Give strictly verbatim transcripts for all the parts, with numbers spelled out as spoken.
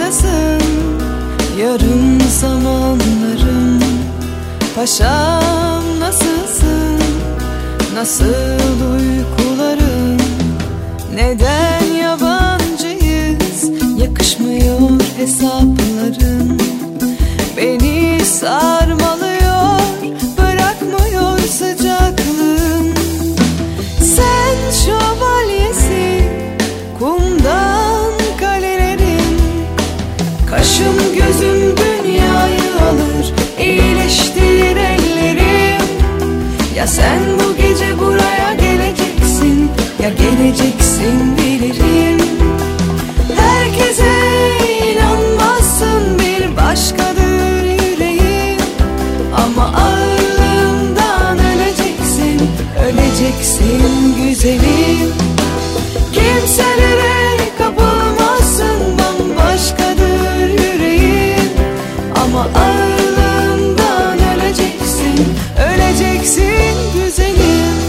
başlasın yarım zamanlarım. Paşam nasılsın, nasıl uykuların? Neden yabancıyız, yakışmıyor hesapların. Beni sarmalıyor, bırakmıyor sıcaklığın. Sen şövalyesin, kumdan kalelerin. Kaşım gözüm dünyayı alır, iyileştir ellerim. Ya sen bu gece buraya geleceksin, ya geleceksin bilirim. Herkese inanmazsın, bir başkadır yüreğim. Ama ağırlığından öleceksin, öleceksin güzelim. Kimselere kapılmazsın, bambaşkadır yüreğim. Ama ağırlığından öleceksin, öleceksin güzelim.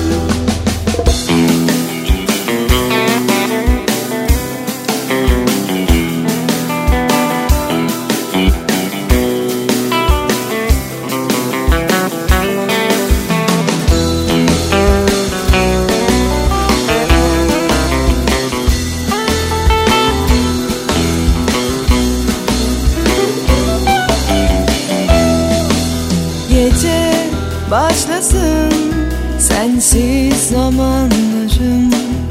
Gece başlasın, sensiz zamanlarım.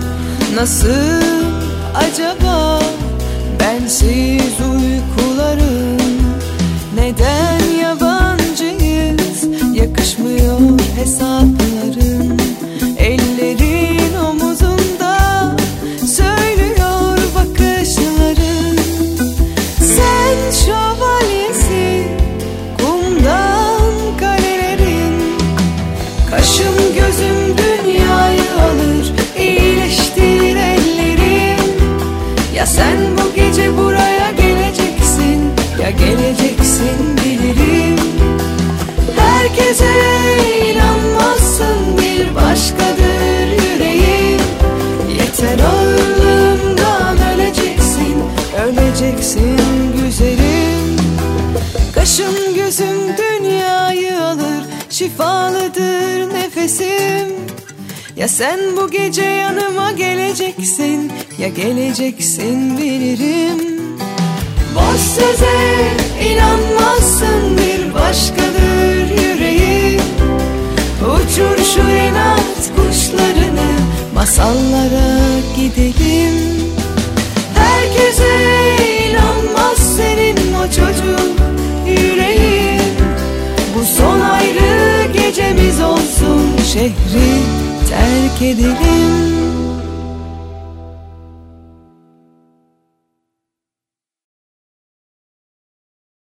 Nasıl acaba bensiz uykularım? Neden yabancıyız, yakışmıyor hesapların. Ellerin omuzunda söylüyor bakışların. Sen şövalyesin, kumdan kalelerin. Kaşım gözüm dünyayı alır, iyileştir ellerim. Ya sen bu gece buraya geleceksin, ya geleceksin bilirim. Herkese inanmazsın, bir başkadır yüreğim. Yeter ağırlığından öleceksin, öleceksin güzelim. Kaşım gözüm dünyayı alır, şifalıdır nefesim. Ya sen bu gece yanıma geleceksin, ya geleceksin bilirim. Boş söze inanmazsın, bir başkadır yüreğim. Uçur şu inat kuşlarını, masallara gidelim. Herkese inanmaz senin o çocuk yüreğin. Bu son ayrı gecemiz olsun, şehri terk edelim.